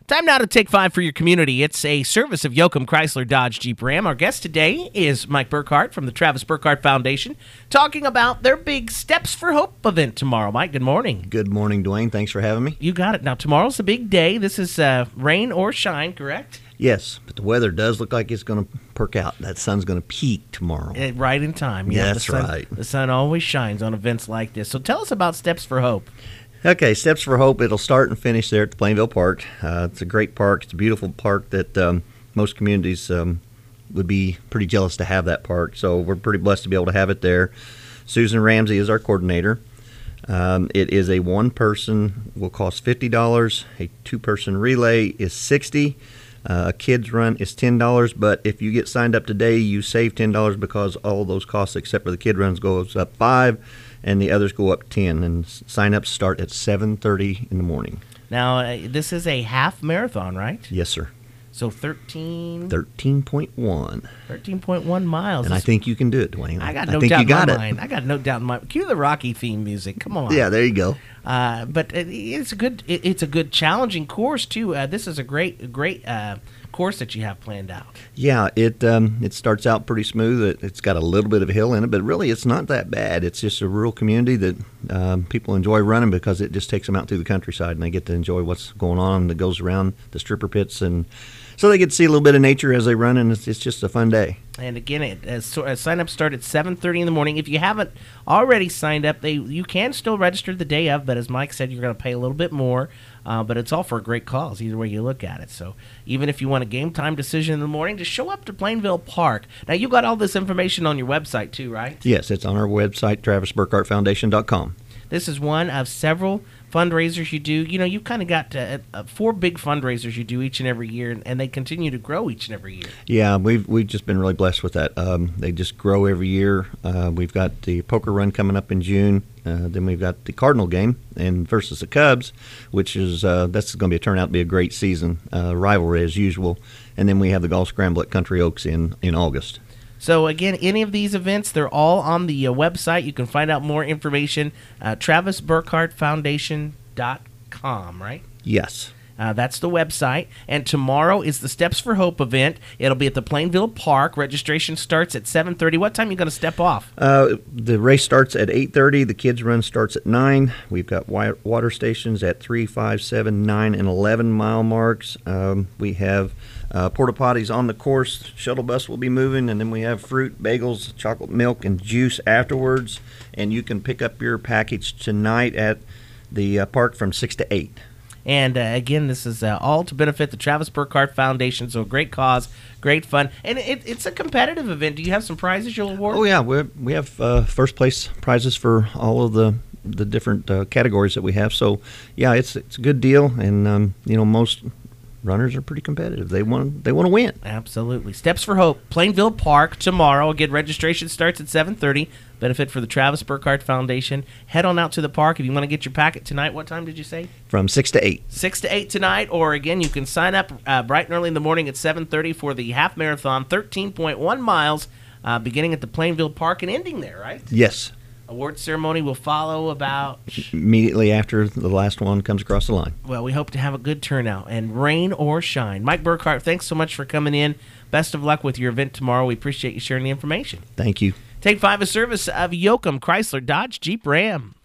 Time now to take 5 for your community. It's a service of Yoakum Chrysler Dodge Jeep Ram. Our guest today is Mike Burkhart from the Travis Burkhart Foundation, talking about their big Steps for Hope event tomorrow. Mike, good morning. Good morning, Dwayne. Thanks for having me. You got it. Now, tomorrow's a big day. This is rain or shine, correct? Yes, but the weather does look like it's going to perk out. That sun's going to peak tomorrow. Right in time. Yeah, that's right. The sun always shines on events like this. So tell us about Steps for Hope. Okay, Steps for Hope. It'll start and finish there at the Plainville Park. It's a great park. It's a beautiful park that most communities would be pretty jealous to have that park. So we're pretty blessed to be able to have it there. Susan Ramsey is our coordinator. It is a one-person, will cost $50. A two-person relay is $60. A kids run is $10, but if you get signed up today, you save $10 because all those costs except for the kid runs goes up $5, and the others go up $10. And sign-ups start at 7:30 in the morning. Now, this is a half marathon, right? Yes, sir. So 13.1 miles. And I think you can do it, Dwayne. I got no doubt in my mind. I got no doubt in my. Cue the Rocky theme music. Come on. Yeah, there you go. But it's a good. It's a good challenging course too. This is a great course that you have planned out. Yeah, it starts out pretty smooth. It's got a little bit of a hill in it, but really it's not that bad. It's just a rural community that people enjoy running because it just takes them out through the countryside and they get to enjoy what's going on that goes around the stripper pits, and so they get to see a little bit of nature as they run, and it's just a fun day. And again, sign-ups start at 7:30 in the morning. If you haven't already signed up, you can still register the day of, but as Mike said, you're going to pay a little bit more. But it's all for a great cause, either way you look at it. So even if you want a game time decision in the morning, just show up to Plainville Park. Now, you got all this information on your website too, right? Yes, it's on our website, TravisBurkhartFoundation.com. This is one of several fundraisers you do. You know, you've kind of got 4 big fundraisers you do each and every year, and they continue to grow each and every year. Yeah, we've just been really blessed with that. They just grow every year. We've got the poker run coming up in June. Then we've got the Cardinal game and versus the Cubs, which is that's going to turn out to be a great season rivalry as usual. And then we have the Golf Scramble at Country Oaks in August. So, again, any of these events, they're all on the website. You can find out more information, TravisBurkhartFoundation.com, right? Yes. That's the website. And tomorrow is the Steps for Hope event. It'll be at the Plainville Park. Registration starts at 7:30. What time are you going to step off? The race starts at 8:30. The kids' run starts at 9. We've got water stations at 3, 5, 7, 9, and 11 mile marks. We have porta potties on the course. Shuttle bus will be moving, and then we have fruit, bagels, chocolate milk, and juice afterwards. And you can pick up your package tonight at the park from 6 to 8. And again, this is all to benefit the Travis Burkhart Foundation. So, great cause, great fun, and it's a competitive event. Do you have some prizes you'll award? Oh yeah, we have first place prizes for all of the different categories that we have. So yeah, it's a good deal, and most runners are pretty competitive. They want to win. Absolutely. Steps for Hope, Plainville Park tomorrow. Again, registration starts at 7:30. Benefit for the Travis Burkhart Foundation. Head on out to the park if you want to get your packet tonight. What time did you say? From 6 to 8. 6 to 8 tonight, or again, you can sign up bright and early in the morning at 7:30 for the half marathon, 13.1 miles, beginning at the Plainville Park and ending there, right? Yes. Award ceremony will follow about immediately after the last one comes across the line. Well, we hope to have a good turnout, and rain or shine. Mike Burkhart, thanks so much for coming in. Best of luck with your event tomorrow. We appreciate you sharing the information. Thank you. Take 5, a service of Yoakum Chrysler Dodge Jeep Ram.